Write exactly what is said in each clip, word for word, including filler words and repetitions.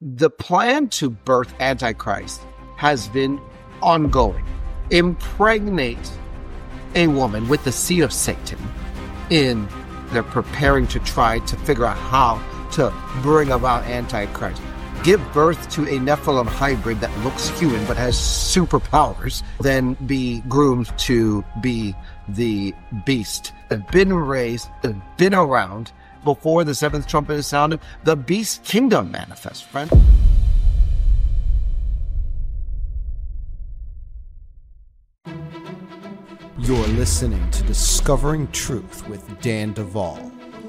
The plan to birth Antichrist has been ongoing. Impregnate a woman with the seed of Satan. In they're preparing to try to figure out how to bring about Antichrist. Give birth to a Nephilim hybrid that looks human but has superpowers, then be groomed to be the beast. Have been raised, have been around before the seventh trumpet is sounded. The beast kingdom manifests, friend. You're listening to Discovering Truth with Dan Duvall.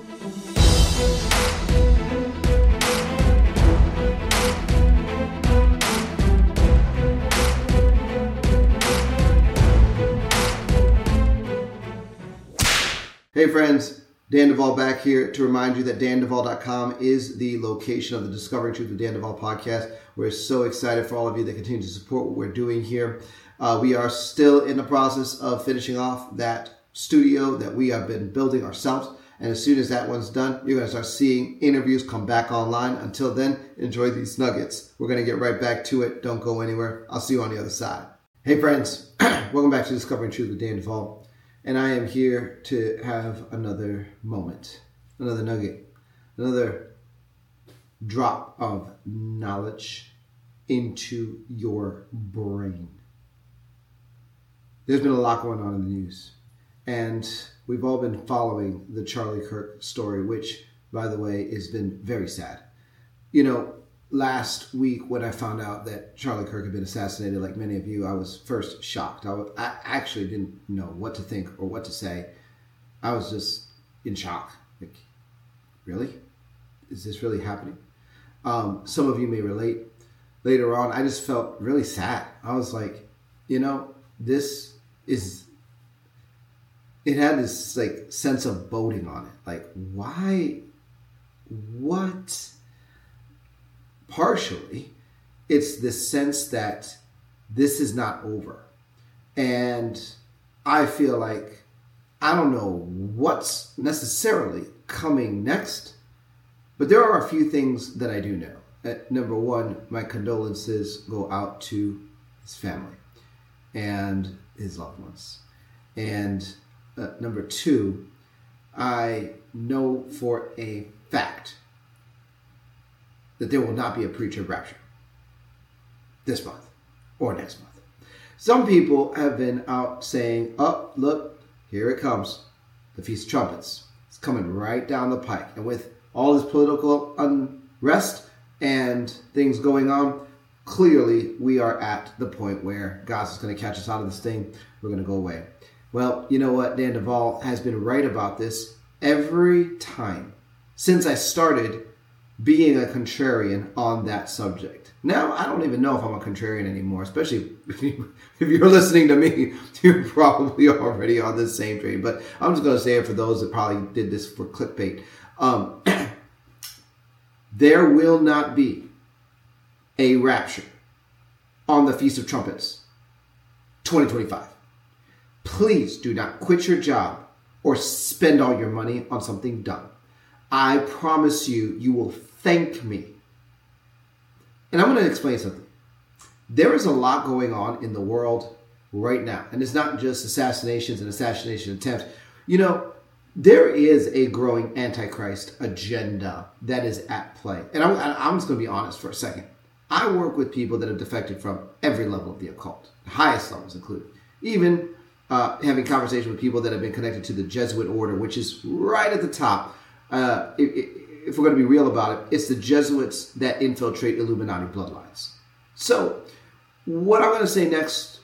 Hey friends, Dan Duvall back here to remind you that dan duvall dot com is the location of the Discovering Truth with Dan Duvall podcast. We're so excited for all of you that continue to support what we're doing here. Uh, we are still in the process of finishing off that studio that we have been building ourselves. And as soon as that one's done, you're going to start seeing interviews come back online. Until then, enjoy these nuggets. We're going to get right back to it. Don't go anywhere. I'll see you on the other side. Hey friends, welcome back to Discovering Truth with Dan Duvall. And I am here to have another moment, another nugget, another drop of knowledge into your brain. There's been a lot going on in the news, and we've all been following the Charlie Kirk story, which, by the way, has been very sad. You know, last week when I found out that Charlie Kirk had been assassinated, like many of you, I was first shocked. I, was, I actually didn't know what to think or what to say. I was just in shock. Like, really? Is this really happening? Um, some of you may relate. Later on, I just felt really sad. I was like, you know, this is, it had this like sense of boding on it. Like, why, what? Partially, it's the sense that this is not over. And I feel like I don't know what's necessarily coming next, but there are a few things that I do know. Uh, number one, my condolences go out to his family and his loved ones. And uh, number two, I know for a fact that there will not be a preacher rapture this month or next month. Some people have been out saying, oh, look, here it comes. The Feast of Trumpets. It's coming right down the pike. And with all this political unrest and things going on, clearly we are at the point where God's going to catch us out of this thing. We're going to go away. Well, you know what? Dan Duvall has been right about this every time since I started being a contrarian on that subject. Now, I don't even know if I'm a contrarian anymore, especially if you're listening to me, you're probably already on the same train. But I'm just going to say it for those that probably did this for clickbait. Um, there will not be a rapture on the Feast of Trumpets twenty twenty-five. Please do not quit your job or spend all your money on something dumb. I promise you, you will thank me. And I'm going to explain something. There is a lot going on in the world right now. And it's not just assassinations and assassination attempts. You know, there is a growing Antichrist agenda that is at play. And I'm, I'm just going to be honest for a second. I work with people that have defected from every level of the occult, the highest levels included. Even uh, having conversations with people that have been connected to the Jesuit order, which is right at the top. Uh, if we're going to be real about it, it's the Jesuits that infiltrate Illuminati bloodlines. So, what I'm going to say next,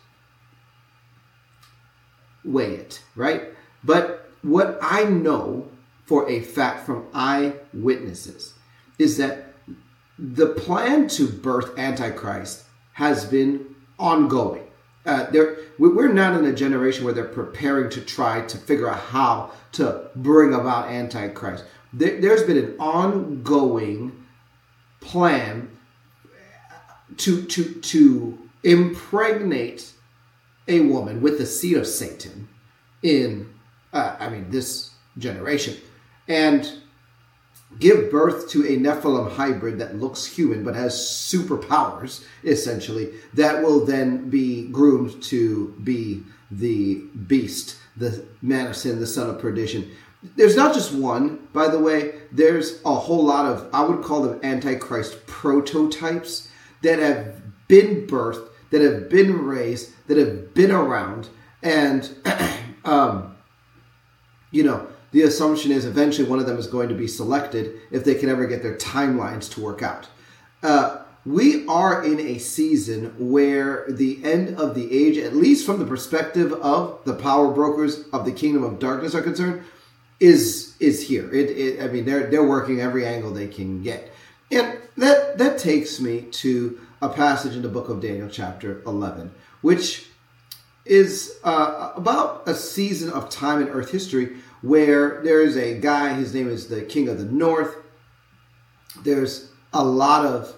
weigh it, right? But what I know for a fact from eyewitnesses is that the plan to birth Antichrist has been ongoing. Uh, we're not in a generation where they're preparing to try to figure out how to bring about Antichrist. There, there's been an ongoing plan to, to, to impregnate a woman with the seed of Satan in, uh, I mean, this generation. And give birth to a Nephilim hybrid that looks human but has superpowers, essentially, that will then be groomed to be the beast, the man of sin, the son of perdition. There's not just one, by the way. There's a whole lot of, I would call them Antichrist prototypes that have been birthed, that have been raised, that have been around. And, um, you know, the assumption is eventually one of them is going to be selected if they can ever get their timelines to work out. Uh, we are in a season where the end of the age, at least from the perspective of the power brokers of the kingdom of darkness are concerned, is is here. It, it, I mean, they're they're working every angle they can get. And that that takes me to a passage in the book of Daniel, chapter eleven, which is uh, about a season of time in earth history where there is a guy, his name is the King of the North. There's a lot of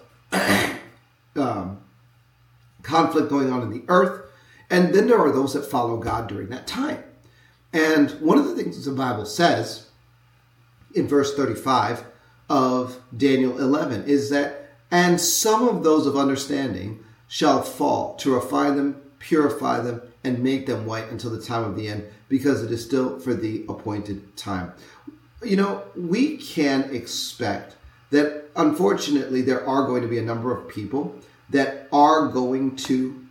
um, conflict going on in the earth. And then there are those that follow God during that time. And one of the things the Bible says in verse thirty-five of Daniel eleven is that, and some of those of understanding shall fall to refine them, purify them, and make them white until the time of the end, because it is still for the appointed time. You know, we can expect that, unfortunately, there are going to be a number of people that are going to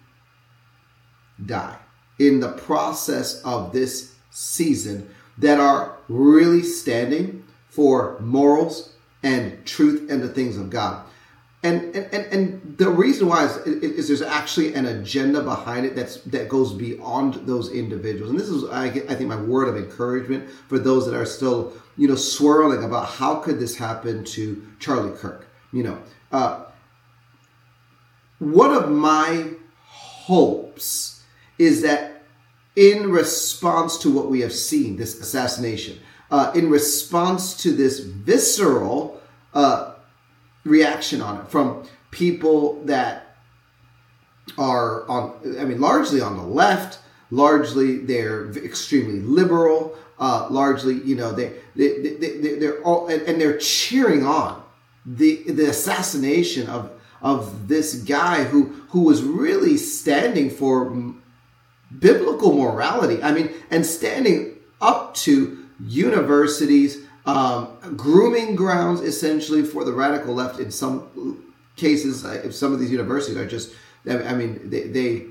die in the process of this season that are really standing for morals and truth and the things of God. And and, and, and the reason why is, is there's actually an agenda behind it that's that goes beyond those individuals. And this is, I, I think, my word of encouragement for those that are still, you know, swirling about how could this happen to Charlie Kirk. You know, uh, one of my hopes is that in response to what we have seen, this assassination, uh, in response to this visceral uh, reaction on it from people that are on, I mean, largely on the left, largely they're extremely liberal, uh, largely, you know, they, they, they, they, they're all, and, and they're cheering on the the assassination of of this guy who who was really standing for biblical morality. I mean, and standing up to universities, um, grooming grounds, essentially, for the radical left. In some cases, if some of these universities are just, I mean, they they,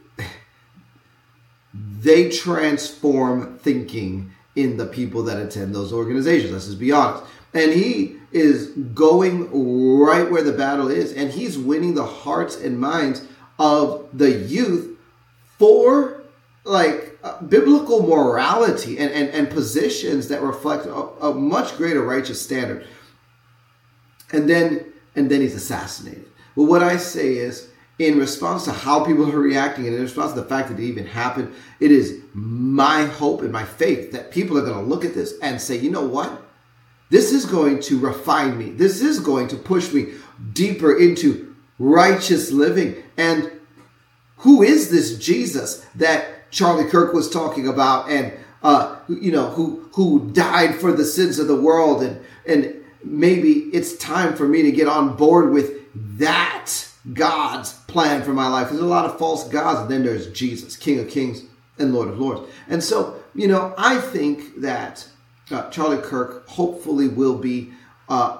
they transform thinking in the people that attend those organizations. Let's just be honest. And he is going right where the battle is, and he's winning the hearts and minds of the youth for like uh, biblical morality and, and, and positions that reflect a, a much greater righteous standard. And then and then he's assassinated. Well, what I say is, in response to how people are reacting and in response to the fact that it even happened, it is my hope and my faith that people are going to look at this and say, you know what? This is going to refine me. This is going to push me deeper into righteous living. And who is this Jesus that Charlie Kirk was talking about, and uh, you know, who who died for the sins of the world, and and maybe it's time for me to get on board with that God's plan for my life. There's a lot of false gods, and then there's Jesus, King of Kings and Lord of Lords. And so, you know, I think that uh, Charlie Kirk hopefully will be uh,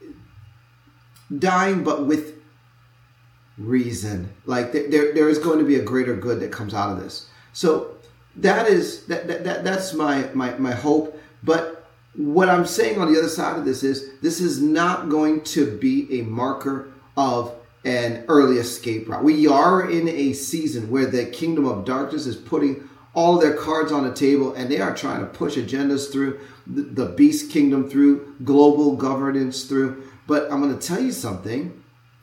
dying, but with reason. Like there, there is going to be a greater good that comes out of this. So that is that, that, that that's my, my my hope. But what I'm saying on the other side of this is this is not going to be a marker of an early escape route. We are in a season where the kingdom of darkness is putting all their cards on the table, and they are trying to push agendas through, the, the beast kingdom through, global governance through. But I'm going to tell you something.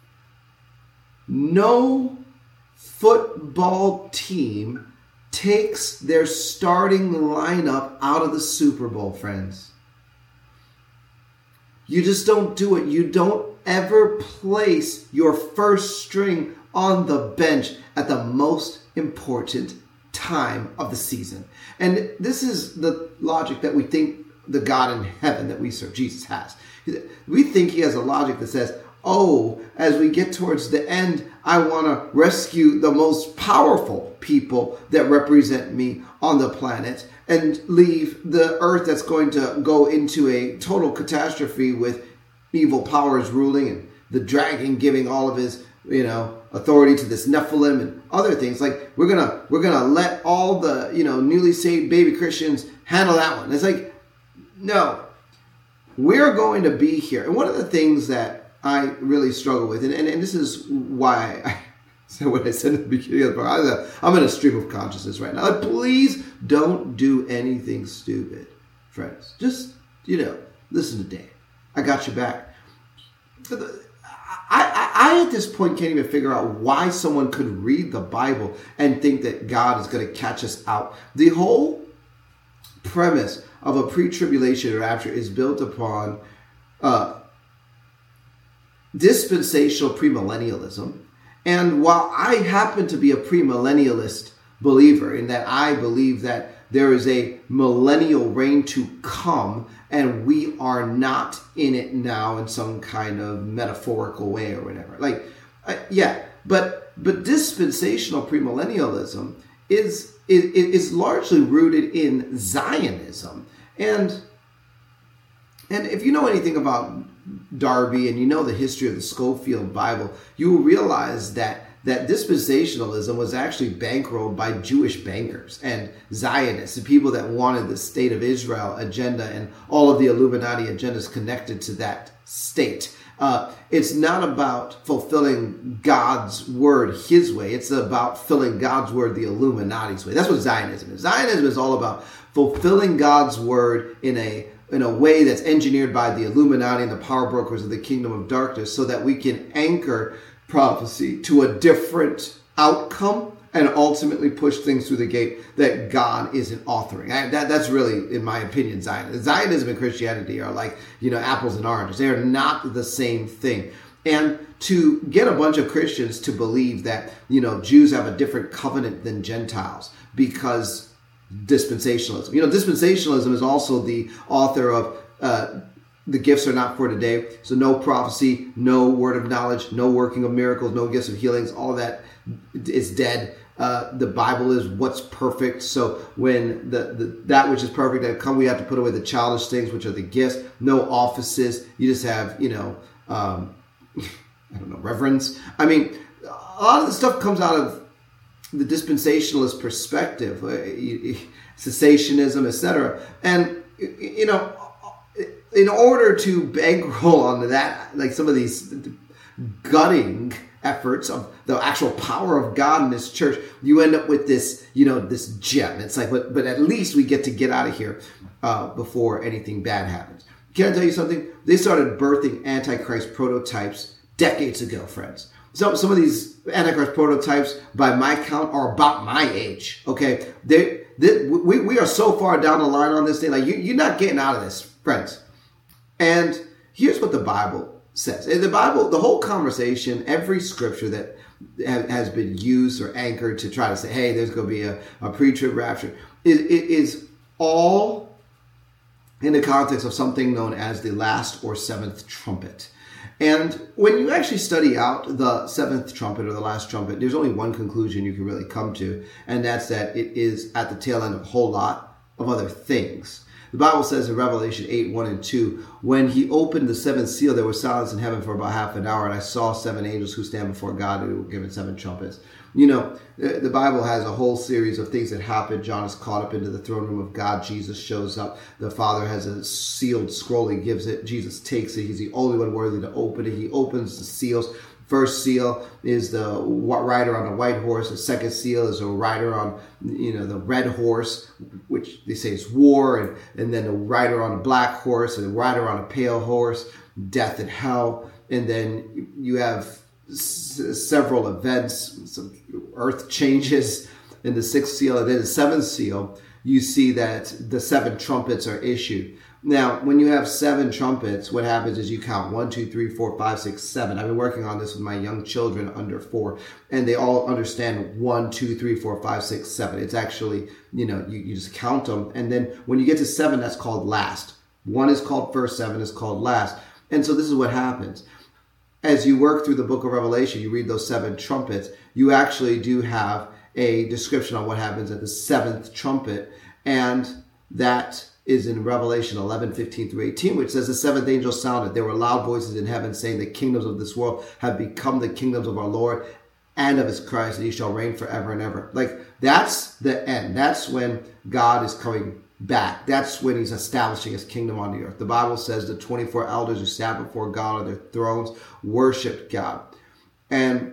No football team takes their starting lineup out of the Super Bowl, friends. You just don't do it. You don't ever place your first string on the bench at the most important time of the season. And this is the logic that we think the God in heaven that we serve, Jesus, has. We think he has a logic that says, oh, as we get towards the end, I want to rescue the most powerful people that represent me on the planet and leave the earth that's going to go into a total catastrophe with evil powers ruling and the dragon giving all of his, you know, authority to this Nephilim and other things. Like, we're gonna we're gonna let all the, you know, newly saved baby Christians handle that one. It's like, no, we're going to be here. And one of the things that I really struggle with, and, and, and this is why I said what I said at the beginning of the program, I'm in a stream of consciousness right now. Like, please don't do anything stupid, friends. Just, you know, listen to Dan. I got your back. But the, I, I, I, at this point, can't even figure out why someone could read the Bible and think that God is going to catch us out. The whole premise of a pre-tribulation rapture is built upon uh, dispensational premillennialism. And while I happen to be a premillennialist believer in that I believe that there is a millennial reign to come, and we are not in it now in some kind of metaphorical way or whatever. Like, uh, yeah, but but dispensational premillennialism is, is is largely rooted in Zionism. And and if you know anything about Darby and you know the history of the Schofield Bible, you will realize that that dispensationalism was actually bankrolled by Jewish bankers and Zionists, the people that wanted the State of Israel agenda and all of the Illuminati agendas connected to that state. Uh, it's not about fulfilling God's word his way. It's about filling God's word the Illuminati's way. That's what Zionism is. Zionism is all about fulfilling God's word in a in a way that's engineered by the Illuminati and the power brokers of the kingdom of darkness, so that we can anchor prophecy to a different outcome and ultimately push things through the gate that God isn't authoring. I, that, that's really, in my opinion, Zionism. Zionism and Christianity are like, you know, apples and oranges. They are not the same thing. And to get a bunch of Christians to believe that, you know, Jews have a different covenant than Gentiles because dispensationalism. You know, dispensationalism is also the author of uh, The Gifts Are Not For Today. So no prophecy, no word of knowledge, no working of miracles, no gifts of healings. All of that is dead. Uh, the Bible is what's perfect. So when the, the that which is perfect that come, we have to put away the childish things, which are the gifts. No offices. You just have, you know, um, I don't know, reverence. I mean, a lot of the stuff comes out of the dispensationalist perspective, cessationism, et cetera. And, you know, in order to bankroll on that, like some of these gutting efforts of the actual power of God in this church, you end up with this, you know, this gem. It's like, but, but at least we get to get out of here uh, before anything bad happens. Can I tell you something? They started birthing Antichrist prototypes decades ago, friends. So some of these Antichrist prototypes, by my count, are about my age. Okay, they, they, we we are so far down the line on this thing. Like you, you're not getting out of this, friends. And here's what the Bible says. In the Bible, the whole conversation, every scripture that has been used or anchored to try to say, hey, there's going to be a, a pre-trib rapture, is it is all in the context of something known as the last or seventh trumpet. And when you actually study out the seventh trumpet or the last trumpet, there's only one conclusion you can really come to, and that's that it is at the tail end of a whole lot of other things. The Bible says in Revelation eight, one and two, when he opened the seventh seal, there was silence in heaven for about half an hour, and I saw seven angels who stand before God who were given seven trumpets. You know, the Bible has a whole series of things that happen. John is caught up into the throne room of God. Jesus shows up. The Father has a sealed scroll. He gives it. Jesus takes it. He's the only one worthy to open it. He opens the seals. First seal is the rider on a white horse. The second seal is a rider on, you know, the red horse, which they say is war. And, and then the rider on a black horse and the rider on a pale horse, death and hell. And then you have s- several events, some earth changes in the sixth seal. And then the seventh seal, you see that the seven trumpets are issued. Now, when you have seven trumpets, what happens is you count one, two, three, four, five, six, seven. I've been working on this with my young children under four, and they all understand one, two, three, four, five, six, seven. It's actually, you know, you, you just count them. And then when you get to seven, that's called last. One is called first, seven is called last. And so this is what happens. As you work through the book of Revelation, you read those seven trumpets, you actually do have a description on what happens at the seventh trumpet. And that is in Revelation eleven, fifteen through eighteen, which says the seventh angel sounded. There were loud voices in heaven saying, the kingdoms of this world have become the kingdoms of our Lord and of his Christ, and he shall reign forever and ever. Like, that's the end. That's when God is coming back. That's when he's establishing his kingdom on the earth. The Bible says the twenty-four elders who sat before God on their thrones worshiped God. And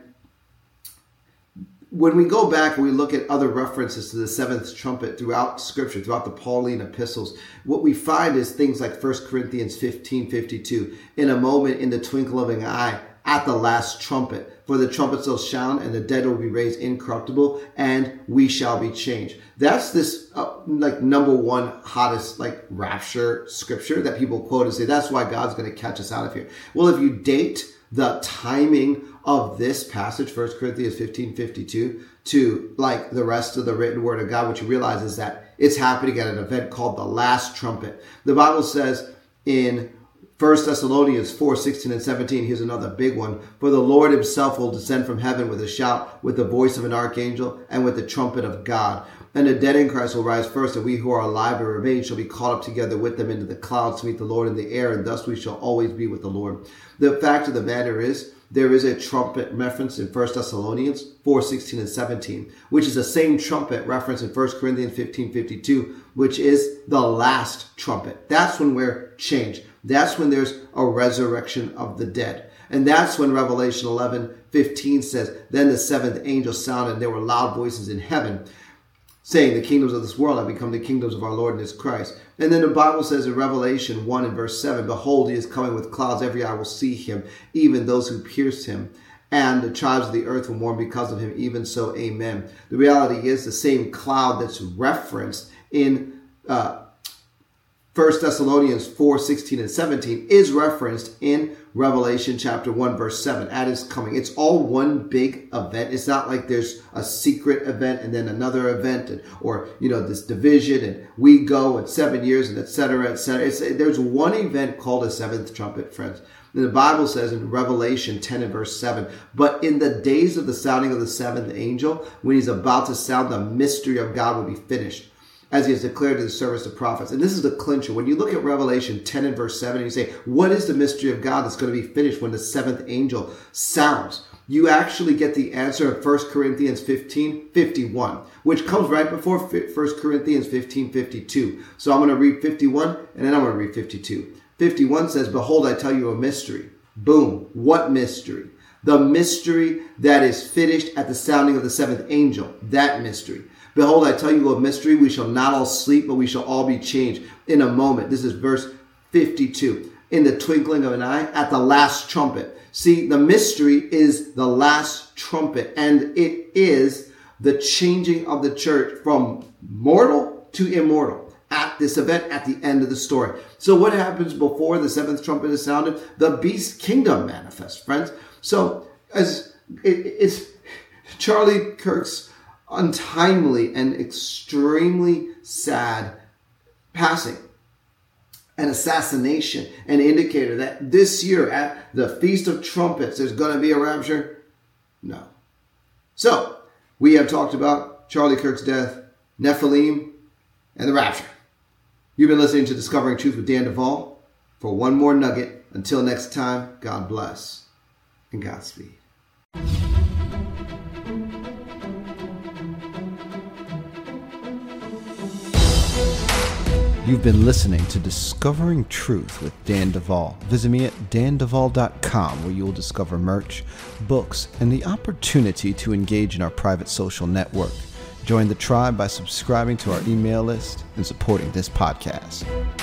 when we go back and we look at other references to the seventh trumpet throughout Scripture, throughout the Pauline epistles, what we find is things like First Corinthians fifteen fifty-two. In a moment, in the twinkle of an eye, at the last trumpet, for the trumpet shall sound, and the dead will be raised incorruptible, and we shall be changed. That's this uh, like number one hottest like rapture scripture that people quote and say, that's why God's going to catch us out of here. Well, if you date the timing of this passage, First Corinthians fifteen fifty-two, to like the rest of the written word of God, what you realize is that it's happening at an event called the last trumpet. The Bible says in First Thessalonians four, sixteen and seventeen, here's another big one. For the Lord himself will descend from heaven with a shout, with the voice of an archangel, and with the trumpet of God. And the dead in Christ will rise first, and we who are alive and remain shall be caught up together with them into the clouds to meet the Lord in the air, and thus we shall always be with the Lord. The fact of the matter is, there is a trumpet reference in First Thessalonians four, sixteen and seventeen, which is the same trumpet reference in First Corinthians fifteen fifty-two, which is the last trumpet. That's when we're changed. That's when there's a resurrection of the dead. And that's when Revelation eleven fifteen says, then the seventh angel sounded, and there were loud voices in heaven, saying, the kingdoms of this world have become the kingdoms of our Lord and his Christ. And then the Bible says in Revelation one and verse seven, behold, he is coming with clouds, every eye will see him, even those who pierced him. And the tribes of the earth will mourn because of him, even so, amen. The reality is the same cloud that's referenced in uh, First Thessalonians four, sixteen and seventeen is referenced in Revelation chapter one, verse seven, at his coming. It's all one big event. It's not like there's a secret event and then another event, and, or, you know, this division and we go in seven years and et cetera, et cetera. It's, there's one event called a seventh trumpet, friends. And the Bible says in Revelation ten and verse seven, but in the days of the sounding of the seventh angel, when he's about to sound, the mystery of God will be finished, as he has declared to the servants of prophets. And this is the clincher. When you look at Revelation ten and verse seven, and you say, what is the mystery of God that's going to be finished when the seventh angel sounds? You actually get the answer in First Corinthians fifteen fifty-one, which comes right before First Corinthians fifteen fifty-two. So I'm going to read fifty-one, and then I'm going to read fifty-two. fifty-one says, behold, I tell you a mystery. Boom. What mystery? The mystery that is finished at the sounding of the seventh angel. That mystery. Behold, I tell you a mystery. We shall not all sleep, but we shall all be changed in a moment. This is verse fifty-two. In the twinkling of an eye, at the last trumpet. See, the mystery is the last trumpet, and it is the changing of the church from mortal to immortal at this event at the end of the story. So what happens before the seventh trumpet is sounded? The beast kingdom manifests, friends. So as it, it's Charlie Kirk's untimely and extremely sad passing, an assassination, an indicator that this year at the Feast of Trumpets there's going to be a rapture? No. So we have talked about Charlie Kirk's death, Nephilim, and the rapture. You've been listening to Discovering Truth with Dan Duvall. For one more nugget, until next time, God bless and Godspeed. You've been listening to Discovering Truth with Dan Duvall. Visit me at dan duvall dot com, where you will discover merch, books, and the opportunity to engage in our private social network. Join the tribe by subscribing to our email list and supporting this podcast.